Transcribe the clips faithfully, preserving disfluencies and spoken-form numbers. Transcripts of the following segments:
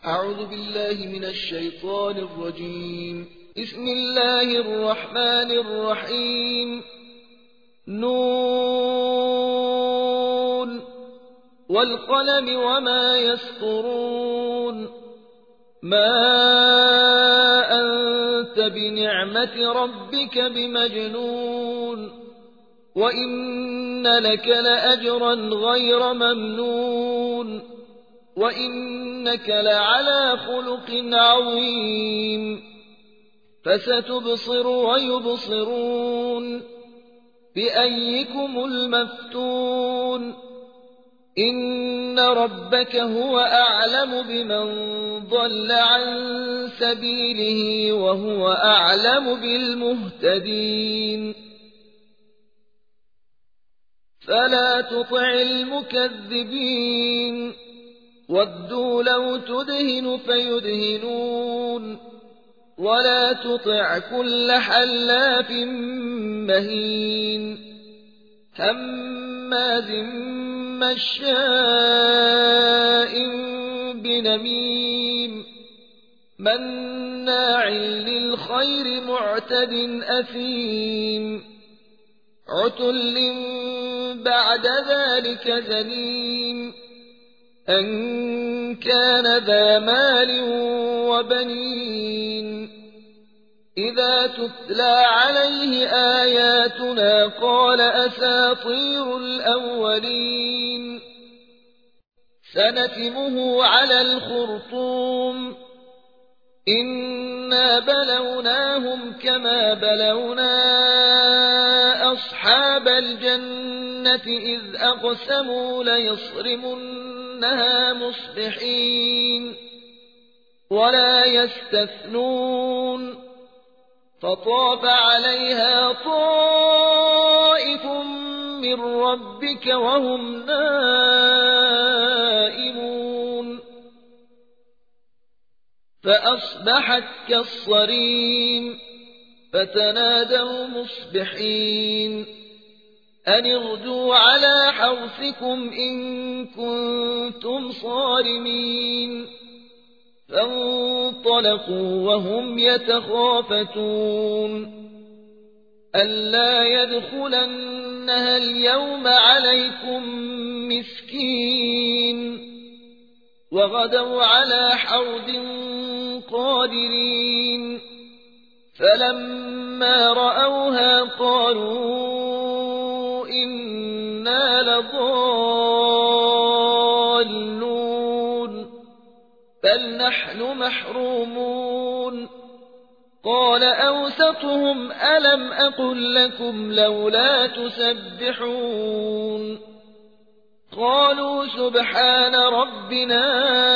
أعوذ بالله من الشيطان الرجيم. بسم الله الرحمن الرحيم. نون والقلم وما يسطرون. ما أنت بنعمة ربك بمجنون، وإن لك لأجرا غير ممنون، وإنك لعلى خلق عظيم. فستبصر ويبصرون بأيكم المفتون. إن ربك هو أعلم بمن ضل عن سبيله وهو أعلم بالمهتدين. فلا تطع المكذبين، ودوا لو تدهن فيدهنون، ولا تطع كل حلاف مهين هماز مشاء بنميم مناع للخير معتد أثيم عتل بعد ذلك زنيم أن كان ذا مال وبنين. إذا تتلى عليه آياتنا قال أساطير الأولين. سنتمه على الخرطوم. إنا بلوناهم كما بلونا أصحاب الجنة إذ أقسموا ليصرمنها مصبحين ولا يستثنون. فطاف عليها طائف من ربك وهم نائمون فأصبحت كالصريم. فتنادوا مصبحين أن اغدوا على حرثكم إن كنتم صارمين. فانطلقوا وهم يتخافتون ألا يدخلنها اليوم عليكم مسكين. وغدوا على حرد قادرين. فلما رأوها قالوا إنا لضالون بل نحن محرومون. قال أوسطهم ألم أقل لكم لولا تسبحون. قالوا سبحان ربنا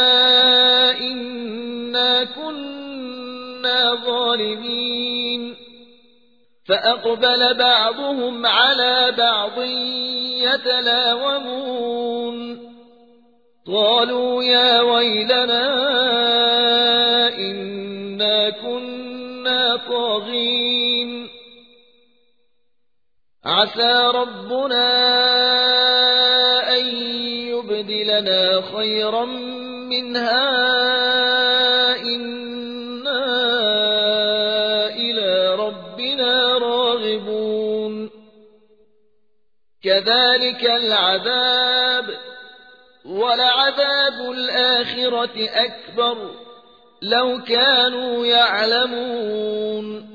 إنا كنا ظالمين. فأقبل بعضهم على بعض يتلاومون قالوا يا ويلنا إنا كنا طاغين. عسى ربنا أن يبدلنا خيرا منها إنا إلى ربنا راغبون. كذلك العذاب ولعذاب الآخرة أكبر لو كانوا يعلمون.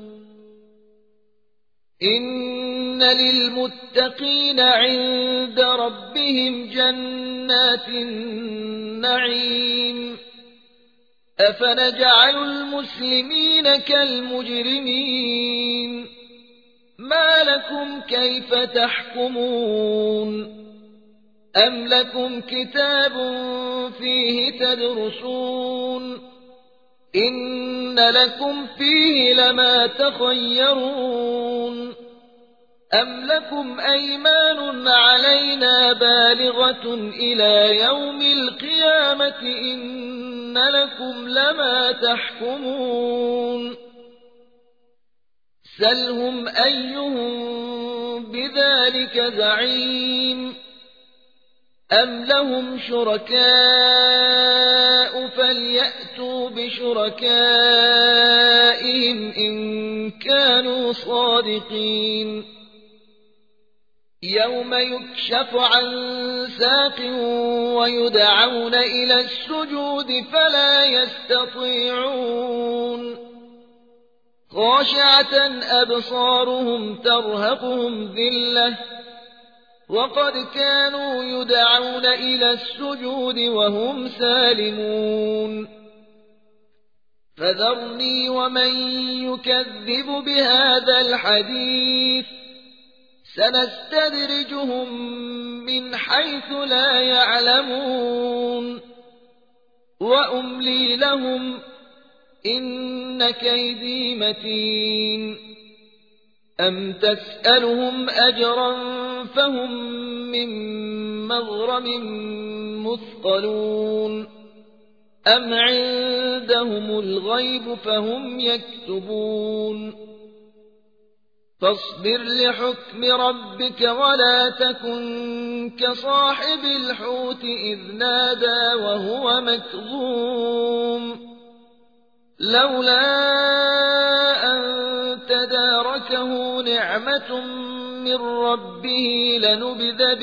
إن للمتقين عند ربهم جنات النعيم. أفنجعل المسلمين كالمجرمين. ما لكم كيف تحكمون. أم لكم كتاب فيه تدرسون إن لكم فيه لما تخيرون. أم لكم أيمان علينا بالغة إلى يوم القيامة إن لكم لما تحكمون. سلهم أيهم بذلك زعيم. أم لهم شركاء فليأتوا بشركائهم إن كانوا صادقين يوم يكشف عن ساق ويدعون إلى السجود فلا يستطيعون خاشعة أبصارهم ترهقهم ذلة وقد كانوا يدعون إلى السجود وهم سالمون فذرني ومن يكذب بهذا الحديث سنستدرجهم من حيث لا يعلمون وأملي لهم إن كيدي متين أم تسألهم أجرا فهم من مغرم مثقلون أم عندهم الغيب فهم يكتبون فاصبر لحكم ربك ولا تكن كصاحب الحوت إذ نادى وهو مكظوم لولا أن تداركه نعمة من ربه لنبذ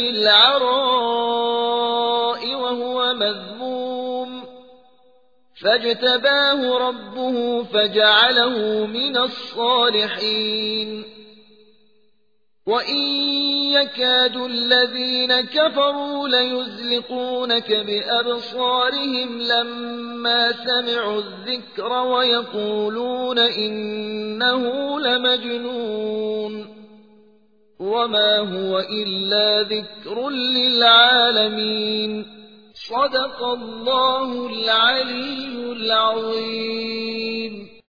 بالعراء وهو مذموم فاجتباه ربه فجعله من الصالحين وإن يكاد الذين كفروا ليزلقونك بأبصارهم لما سمعوا الذكر ويقولون إنه لمجنون وما هو إلا ذكر للعالمين صدق الله العلي العظيم.